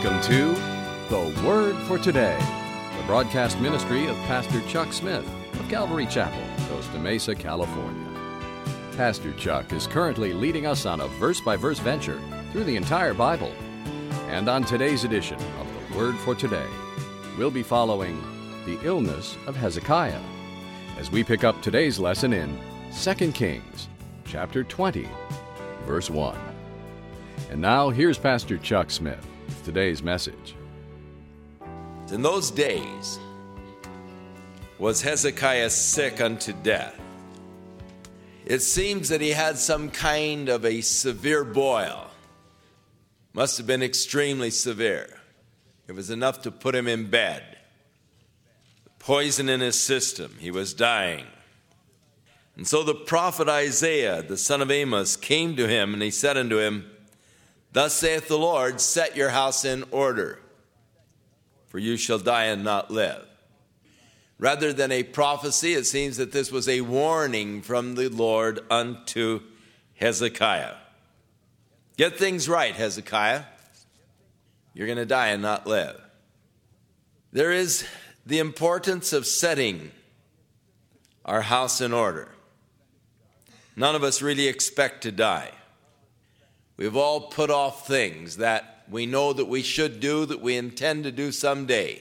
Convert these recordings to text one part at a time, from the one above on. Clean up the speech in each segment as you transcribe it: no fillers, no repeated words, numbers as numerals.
Welcome to The Word for Today, the broadcast ministry of Pastor Chuck Smith of Calvary Chapel, Costa Mesa, California. Pastor Chuck is currently leading us on a verse-by-verse venture through the entire Bible. And on today's edition of The Word for Today, we'll be following the illness of Hezekiah as we pick up today's lesson in 2 Kings, chapter 20, verse 1. And now, here's Pastor Chuck Smith with today's message. In those days was Hezekiah sick unto death. It seems that he had some kind of a severe boil. Must have been extremely severe. It was enough to put him in bed. Poison in his system. He was dying. And so the prophet Isaiah, the son of Amos, came to him, and he said unto him, Thus saith the Lord, set your house in order, for you shall die and not live. Rather than a prophecy, it seems that this was a warning from the Lord unto Hezekiah. Get things right, Hezekiah. You're going to die and not live. There is the importance of setting our house in order. None of us really expect to die. We've all put off things that we know that we should do, that we intend to do someday.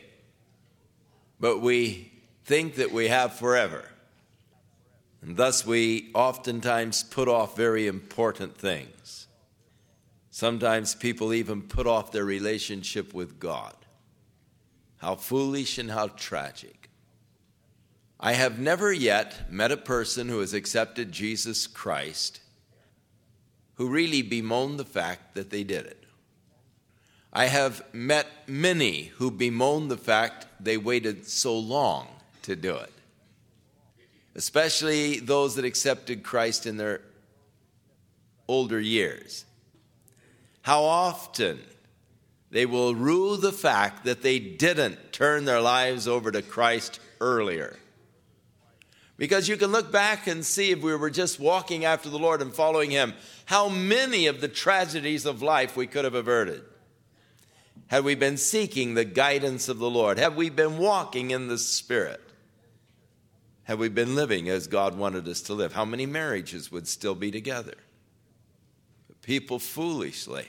But we think that we have forever. And thus we oftentimes put off very important things. Sometimes people even put off their relationship with God. How foolish and how tragic. I have never yet met a person who has accepted Jesus Christ who really bemoaned the fact that they did it. I have met many who bemoaned the fact they waited so long to do it, especially those that accepted Christ in their older years. How often they will rue the fact that they didn't turn their lives over to Christ earlier. Because you can look back and see, if we were just walking after the Lord and following Him, how many of the tragedies of life we could have averted. Had we been seeking the guidance of the Lord, had we been walking in the Spirit, had we been living as God wanted us to live, how many marriages would still be together? But people foolishly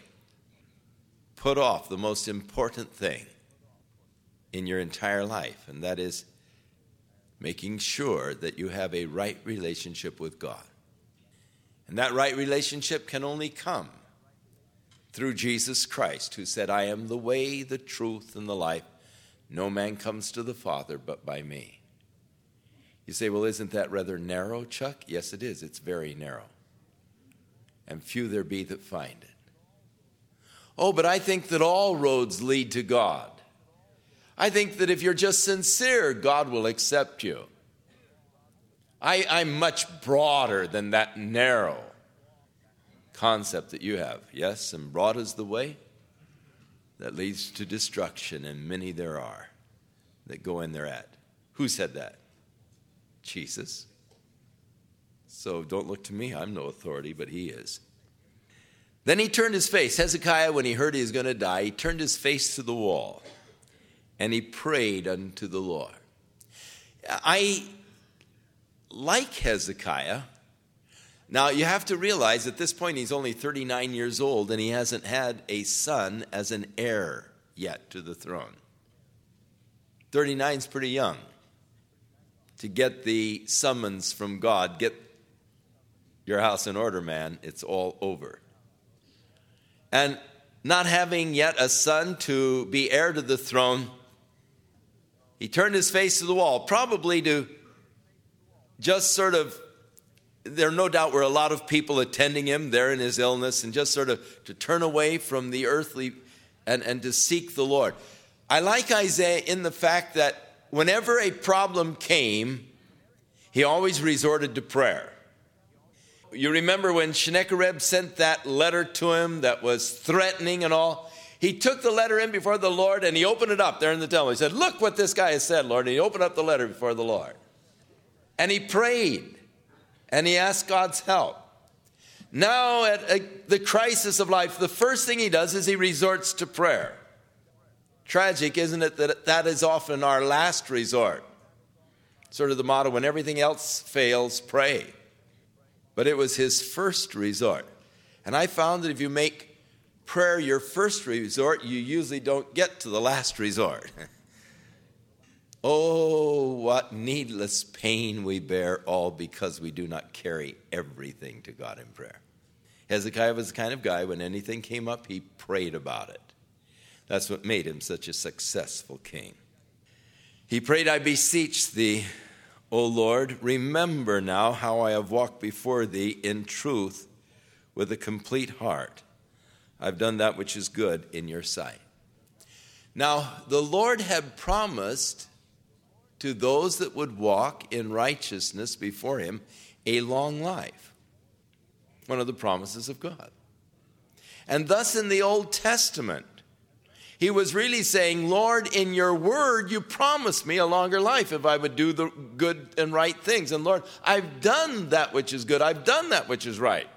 put off the most important thing in your entire life, and that is making sure that you have a right relationship with God. And that right relationship can only come through Jesus Christ, who said, I am the way, the truth, and the life. No man comes to the Father but by me. You say, well, isn't that rather narrow, Chuck? Yes, it is. It's very narrow. And few there be that find it. Oh, but I think that all roads lead to God. I think that if you're just sincere, God will accept you. I'm much broader than that narrow concept that you have. Yes, and broad is the way that leads to destruction, and many there are that go in thereat. Who said that? Jesus. So don't look to me. I'm no authority, but He is. Then he turned his face. Hezekiah, when he heard he was going to die, he turned his face to the wall. And he prayed unto the Lord. I like Hezekiah. Now, you have to realize at this point he's only 39 years old, and he hasn't had a son as an heir yet to the throne. 39 is pretty young to get the summons from God. Get your house in order, man. It's all over. And not having yet a son to be heir to the throne, he turned his face to the wall, probably to just sort of, there no doubt were a lot of people attending him there in his illness, and just sort of to turn away from the earthly and to seek the Lord. I like Isaiah in the fact that whenever a problem came, he always resorted to prayer. You remember when Sennacherib sent that letter to him that was threatening and all? He took the letter in before the Lord, and he opened it up there in the temple. He said, look what this guy has said, Lord. And he opened up the letter before the Lord. And he prayed, and he asked God's help. Now, at the crisis of life, the first thing he does is he resorts to prayer. tragic, isn't it, that is often our last resort? Sort of the motto, when everything else fails, pray. But it was his first resort. And I found that if you make prayer your first resort, you usually don't get to the last resort. Oh, what needless pain we bear, all because we do not carry everything to God in prayer. Hezekiah was the kind of guy, when anything came up, he prayed about it. That's what made him such a successful king. He prayed, I beseech thee, O Lord, remember now how I have walked before thee in truth with a complete heart. I've done that which is good in your sight. Now, the Lord had promised to those that would walk in righteousness before him a long life. One of the promises of God. And thus in the Old Testament, he was really saying, Lord, in your word, you promised me a longer life if I would do the good and right things. And Lord, I've done that which is good. I've done that which is right.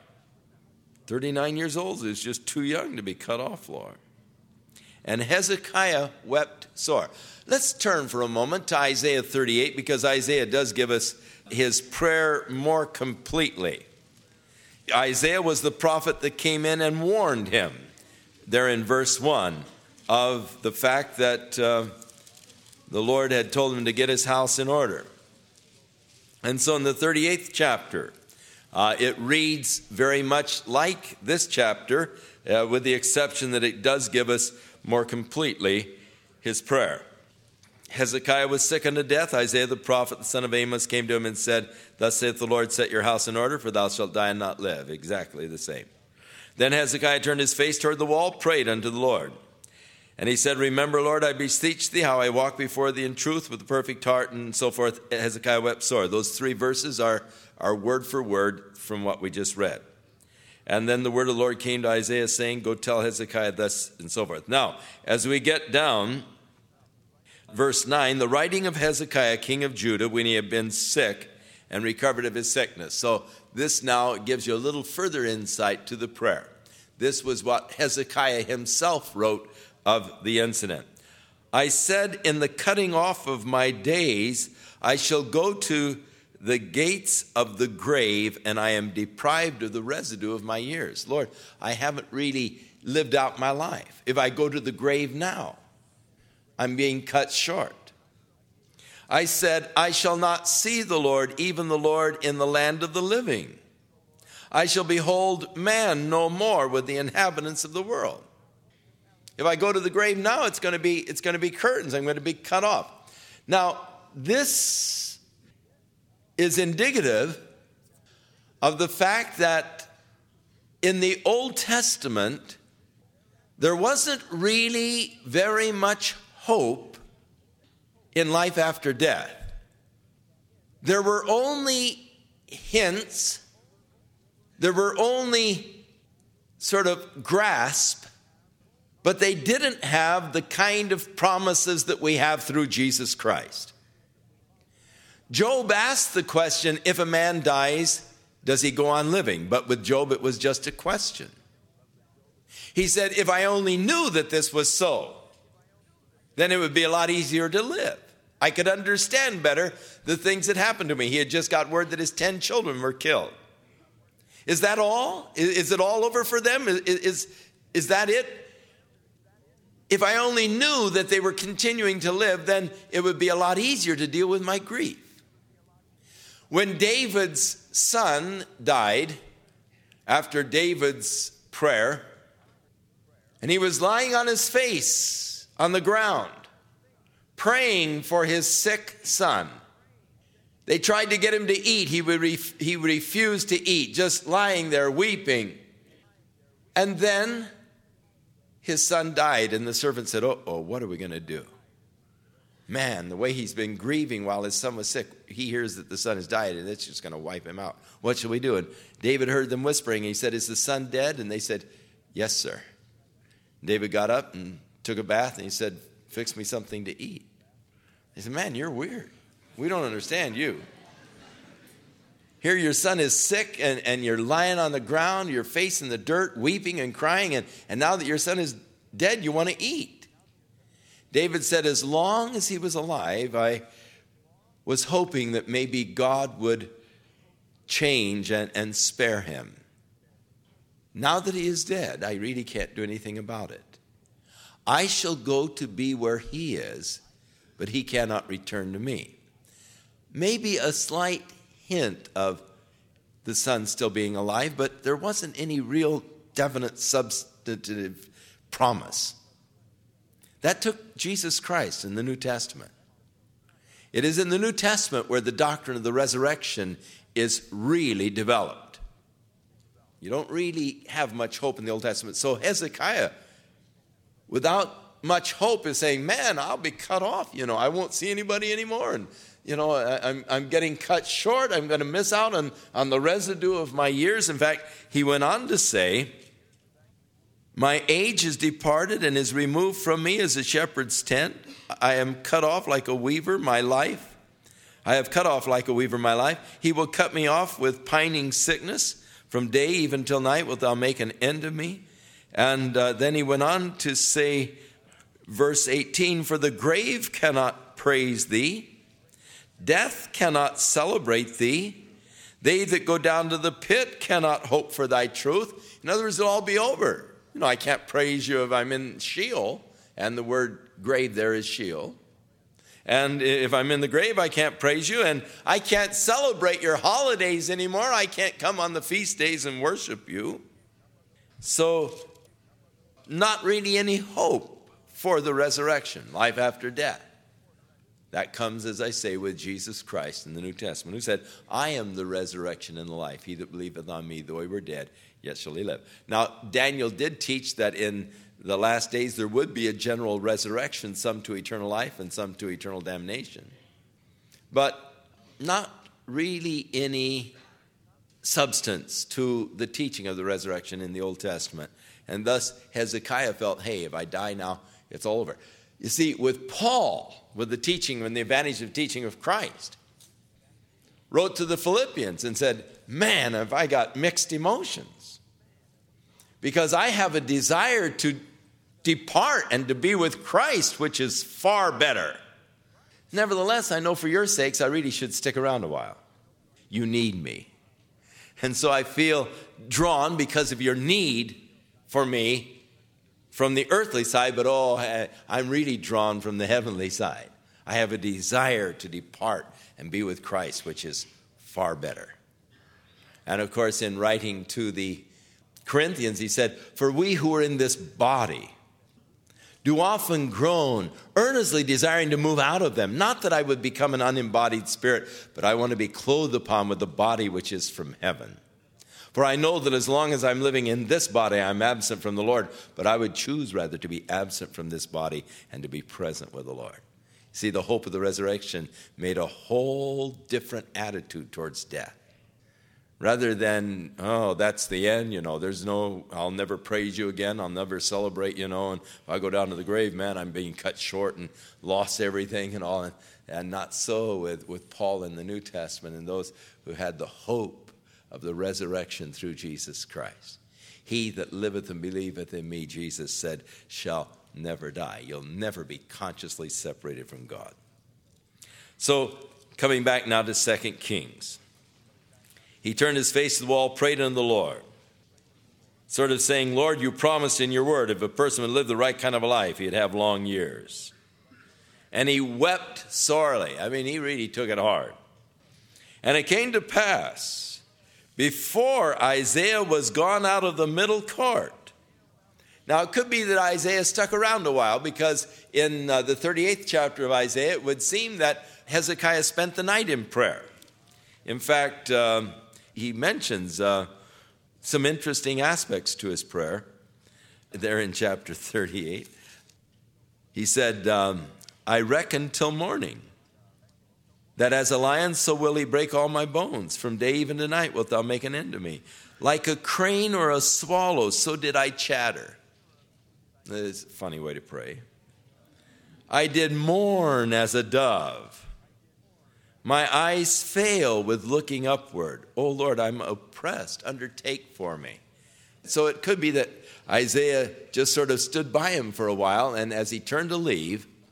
39 years old is just too young to be cut off, Lord. And Hezekiah wept sore. Let's turn for a moment to Isaiah 38, because Isaiah does give us his prayer more completely. Isaiah was the prophet that came in and warned him there in verse 1 of the fact that the Lord had told him to get his house in order. And so in the 38th chapter, it reads very much like this chapter, with the exception that it does give us more completely his prayer. Hezekiah was sick unto death. Isaiah the prophet, the son of Amos, came to him and said, Thus saith the Lord, set your house in order, for thou shalt die and not live. Exactly the same. Then Hezekiah turned his face toward the wall, prayed unto the Lord. And he said, Remember, Lord, I beseech thee, how I walk before thee in truth with a perfect heart, and so forth. Hezekiah wept sore. Those three verses are word for word from what we just read. And then the word of the Lord came to Isaiah, saying, Go tell Hezekiah thus, and so forth. Now, as we get down, verse 9, the writing of Hezekiah, king of Judah, when he had been sick and recovered of his sickness. So this now gives you a little further insight to the prayer. This was what Hezekiah himself wrote of the incident. I said, in the cutting off of my days, I shall go to the gates of the grave, and I am deprived of the residue of my years. Lord, I haven't really lived out my life. If I go to the grave now, I'm being cut short. I said, I shall not see the Lord, even the Lord, in the land of the living. I shall behold man no more with the inhabitants of the world. If I go to the grave now, it's going to be curtains. I'm going to be cut off. Now, this is indicative of the fact that in the Old Testament, there wasn't really very much hope in life after death. There were only hints, there were only sort of grasp, but they didn't have the kind of promises that we have through Jesus Christ. Job asked the question, if a man dies, does he go on living? But with Job, it was just a question. He said, if I only knew that this was so, then it would be a lot easier to live. I could understand better the things that happened to me. He had just got word that his 10 children were killed. Is that all? Is it all over for them? Is that it? If I only knew that they were continuing to live, then it would be a lot easier to deal with my grief. When David's son died, after David's prayer, and he was lying on his face on the ground, praying for his sick son. They tried to get him to eat. He refused to eat, just lying there weeping. And then his son died, and the servant said, oh, what are we going to do? Man, the way he's been grieving while his son was sick, he hears that the son has died, and it's just going to wipe him out. What shall we do? And David heard them whispering, and he said, is the son dead? And they said, yes, sir. David got up and took a bath, and he said, fix me something to eat. He said, man, you're weird. We don't understand you. Here your son is sick, and you're lying on the ground, your face in the dirt, weeping and crying, and now that your son is dead, you want to eat. David said, as long as he was alive, I was hoping that maybe God would change and spare him. Now that he is dead, I really can't do anything about it. I shall go to be where he is, but he cannot return to me. Maybe a slight hint of the son still being alive, but there wasn't any real definite substantive promise. That took Jesus Christ in the New Testament. It is in the New Testament where the doctrine of the resurrection is really developed. You don't really have much hope in the Old Testament. So Hezekiah, without much hope, is saying, man, I'll be cut off. I won't see anybody anymore. And, I'm getting cut short. I'm going to miss out on the residue of my years. In fact, he went on to say, my age is departed and is removed from me as a shepherd's tent. I am cut off like a weaver, my life. I have cut off like a weaver my life. He will cut me off with pining sickness. From day even till night wilt thou make an end of me. And then he went on to say, verse 18, for the grave cannot praise thee. Death cannot celebrate thee. They that go down to the pit cannot hope for thy truth. In other words, it'll all be over. I can't praise you if I'm in Sheol, and the word grave there is Sheol. And if I'm in the grave, I can't praise you, and I can't celebrate your holidays anymore. I can't come on the feast days and worship you. So, not really any hope for the resurrection, life after death. That comes, as I say, with Jesus Christ in the New Testament, who said, I am the resurrection and the life. He that believeth on me, though he were dead, yet shall he live. Now, Daniel did teach that in the last days there would be a general resurrection, some to eternal life and some to eternal damnation. But not really any substance to the teaching of the resurrection in the Old Testament. And thus Hezekiah felt, hey, if I die now, it's all over. You see, with Paul, with the teaching and the advantage of teaching of Christ, wrote to the Philippians and said, man, have I got mixed emotions. Because I have a desire to depart and to be with Christ, which is far better. Nevertheless, I know for your sakes, I really should stick around a while. You need me. And so I feel drawn because of your need for me from the earthly side, but I'm really drawn from the heavenly side. I have a desire to depart and be with Christ, which is far better. And of course, in writing to the Corinthians, he said, for we who are in this body do often groan, earnestly desiring to move out of them. Not that I would become an unembodied spirit, but I want to be clothed upon with the body which is from heaven. For I know that as long as I'm living in this body, I'm absent from the Lord. But I would choose rather to be absent from this body and to be present with the Lord. See, the hope of the resurrection made a whole different attitude towards death. Rather than, that's the end, I'll never praise you again, I'll never celebrate, and if I go down to the grave, man, I'm being cut short and lost everything and all. And not so with Paul in the New Testament and those who had the hope of the resurrection through Jesus Christ. He that liveth and believeth in me, Jesus said, shall never die. You'll never be consciously separated from God. So, coming back now to 2 Kings. He turned his face to the wall, prayed unto the Lord, sort of saying, Lord, you promised in your word if a person would live the right kind of a life, he'd have long years. And he wept sorely. He really took it hard. And it came to pass, before Isaiah was gone out of the middle court. Now, it could be that Isaiah stuck around a while, because in the 38th chapter of Isaiah, it would seem that Hezekiah spent the night in prayer. In fact, he mentions some interesting aspects to his prayer there in chapter 38. He said, I reckon till morning, that as a lion so will he break all my bones. From day even to night wilt thou make an end of me. Like a crane or a swallow, so did I chatter. It's a funny way to pray. I did mourn as a dove. My eyes fail with looking upward. Oh, Lord, I'm oppressed. Undertake for me. So it could be that Isaiah just sort of stood by him for a while, and as he turned to leave,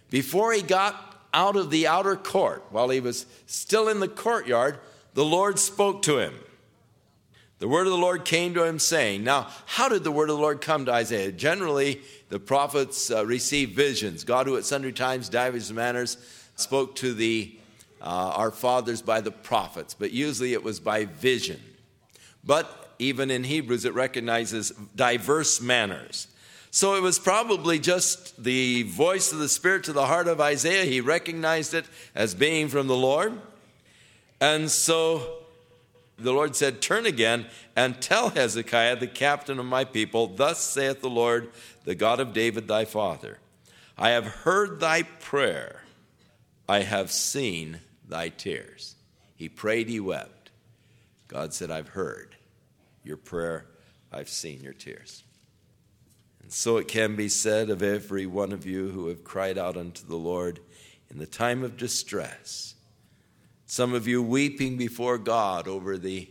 Before he got out of the outer court, while he was still in the courtyard, the Lord spoke to him. The word of the Lord came to him saying, now, how did the word of the Lord come to Isaiah? Generally, the prophets received visions. God, who at sundry times, divers manners, spoke to our fathers by the prophets, but usually it was by vision. But even in Hebrews, it recognizes diverse manners. So it was probably just the voice of the Spirit to the heart of Isaiah. He recognized it as being from the Lord. And so the Lord said, turn again and tell Hezekiah, the captain of my people, thus saith the Lord, the God of David thy father, I have heard thy prayer. I have seen thy tears. He prayed, he wept. God said, I've heard your prayer. I've seen your tears. And so it can be said of every one of you who have cried out unto the Lord in the time of distress. Some of you weeping before God over the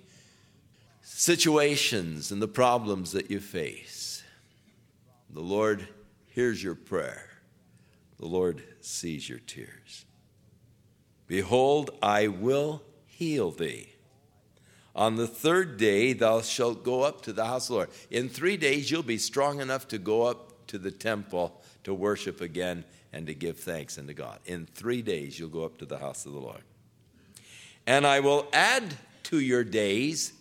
situations and the problems that you face. The Lord hears your prayer. The Lord sees your tears. Behold, I will heal thee. On the third day thou shalt go up to the house of the Lord. In 3 days you'll be strong enough to go up to the temple to worship again and to give thanks unto God. In 3 days you'll go up to the house of the Lord. And I will add to your days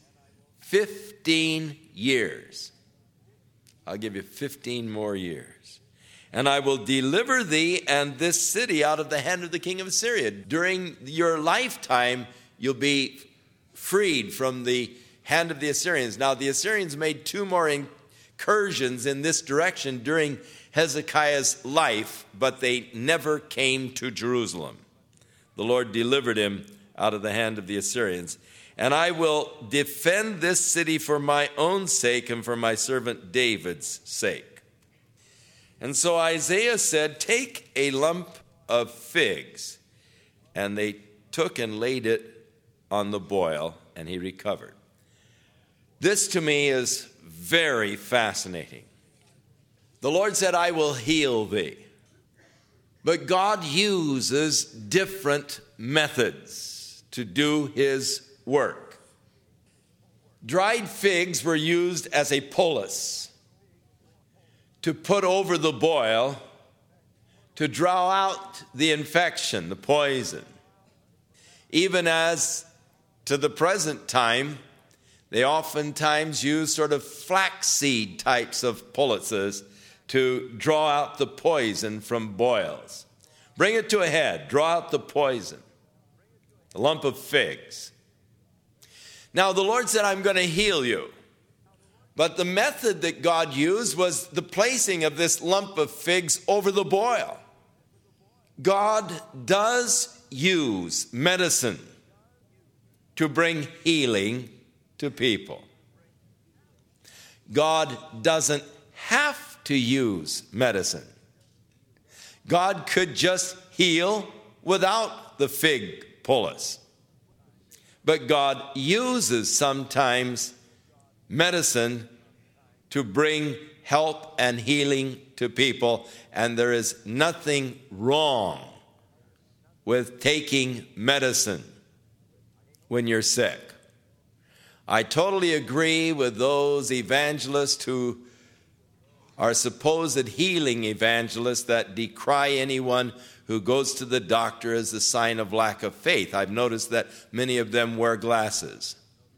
15 years. I'll give you 15 more years. And I will deliver thee and this city out of the hand of the king of Assyria. During your lifetime, you'll be freed from the hand of the Assyrians. Now, the Assyrians made 2 more incursions in this direction during Hezekiah's life, but they never came to Jerusalem. The Lord delivered him out of the hand of the Assyrians. And I will defend this city for my own sake and for my servant David's sake. And so Isaiah said, take a lump of figs. And they took and laid it on the boil, and he recovered. This to me is very fascinating. The Lord said, I will heal thee. But God uses different methods to do his work. Dried figs were used as a poultice to put over the boil to draw out the infection, the poison. Even as to the present time, they oftentimes use sort of flaxseed types of poultices to draw out the poison from boils. Bring it to a head, draw out the poison. A lump of figs. Now the Lord said, I'm going to heal you. But the method that God used was the placing of this lump of figs over the boil. God does use medicine to bring healing to people. God doesn't have to use medicine. God could just heal without the fig poultice. But God uses sometimes medicine to bring help and healing to people, and there is nothing wrong with taking medicine when you're sick. I totally agree with those evangelists who are supposed healing evangelists that decry anyone who goes to the doctor as a sign of lack of faith. I've noticed that many of them wear glasses.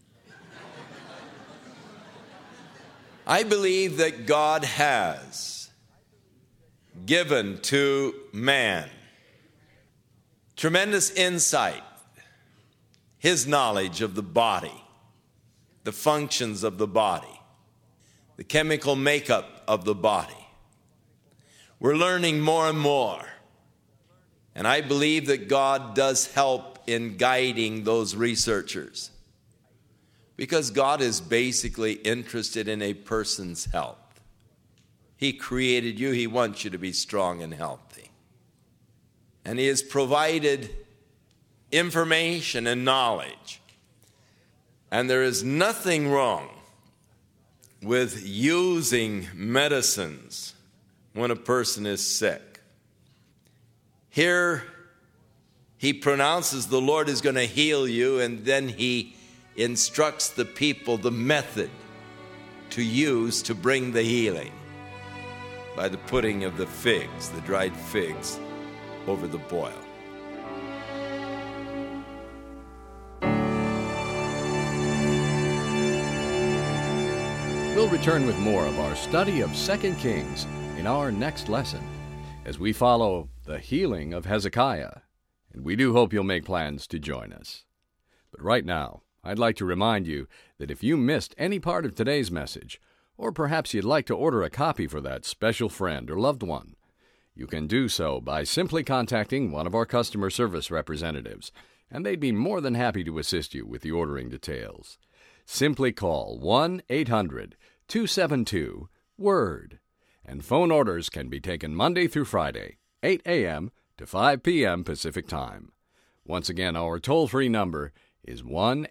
I believe that God has given to man tremendous insight, his knowledge of the body, the functions of the body, the chemical makeup of the body. We're learning more and more. And I believe that God does help in guiding those researchers. Because God is basically interested in a person's health. He created you. He wants you to be strong and healthy. And he has provided information and knowledge. And there is nothing wrong with using medicines when a person is sick. Here, he pronounces the Lord is going to heal you, and then he instructs the people the method to use to bring the healing by the putting of the figs, the dried figs, over the boil. We'll return with more of our study of 2 Kings in our next lesson as we follow the healing of Hezekiah. And we do hope you'll make plans to join us. But right now, I'd like to remind you that if you missed any part of today's message, or perhaps you'd like to order a copy for that special friend or loved one, you can do so by simply contacting one of our customer service representatives, and they'd be more than happy to assist you with the ordering details. Simply call 1-800-272-WORD, and phone orders can be taken Monday through Friday, 8 a.m. to 5 p.m. Pacific Time. Once again, our toll-free number is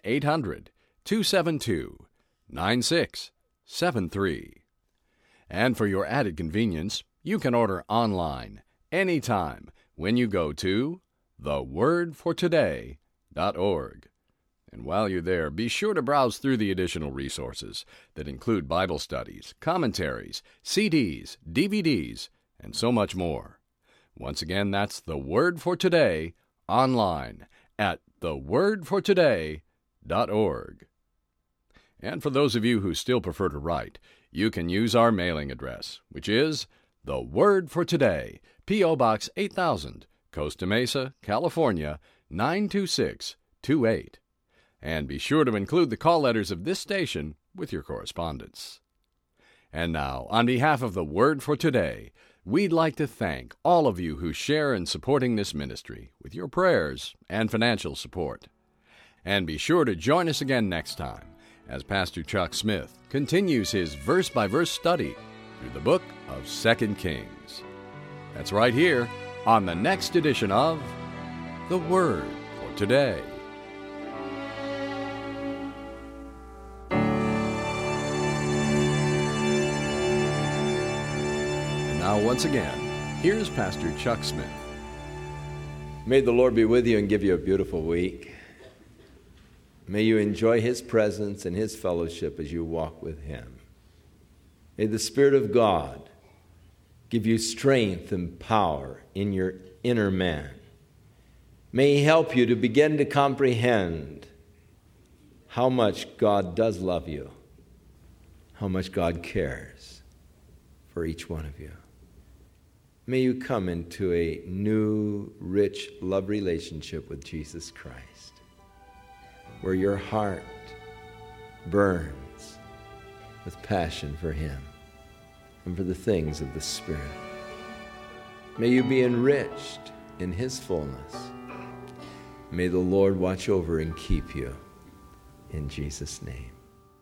1-800-272-9673. And for your added convenience, you can order online anytime when you go to thewordfortoday.org. And while you're there, be sure to browse through the additional resources that include Bible studies, commentaries, CDs, DVDs, and so much more. Once again, that's The Word for Today online at thewordfortoday.org. And for those of you who still prefer to write, you can use our mailing address, which is The Word for Today, P.O. Box 8000, Costa Mesa, California, 92628. And be sure to include the call letters of this station with your correspondence. And now, on behalf of The Word for Today, we'd like to thank all of you who share in supporting this ministry with your prayers and financial support. And be sure to join us again next time as Pastor Chuck Smith continues his verse-by-verse study through the book of 2 Kings. That's right here on the next edition of The Word for Today. Now, once again, here's Pastor Chuck Smith. May the Lord be with you and give you a beautiful week. May you enjoy His presence and His fellowship as you walk with Him. May the Spirit of God give you strength and power in your inner man. May He help you to begin to comprehend how much God does love you, how much God cares for each one of you. May you come into a new, rich love relationship with Jesus Christ, where your heart burns with passion for Him and for the things of the Spirit. May you be enriched in His fullness. May the Lord watch over and keep you, in Jesus' name.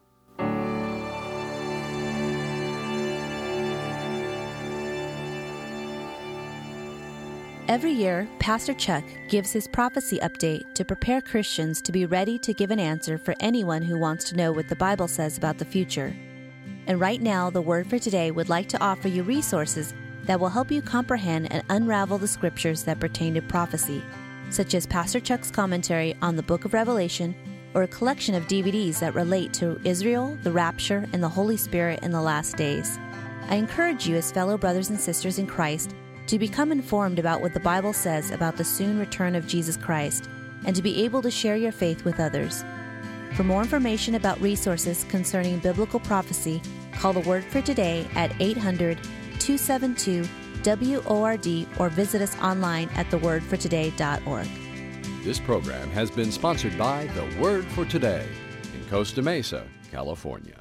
Every year, Pastor Chuck gives his prophecy update to prepare Christians to be ready to give an answer for anyone who wants to know what the Bible says about the future. And right now, the Word for Today would like to offer you resources that will help you comprehend and unravel the scriptures that pertain to prophecy, such as Pastor Chuck's commentary on the book of Revelation, or a collection of DVDs that relate to Israel, the rapture, and the Holy Spirit in the last days. I encourage you as fellow brothers and sisters in Christ to become informed about what the Bible says about the soon return of Jesus Christ, and to be able to share your faith with others. For more information about resources concerning biblical prophecy, call the Word for Today at 800-272-WORD or visit us online at thewordfortoday.org. This program has been sponsored by The Word for Today in Costa Mesa, California.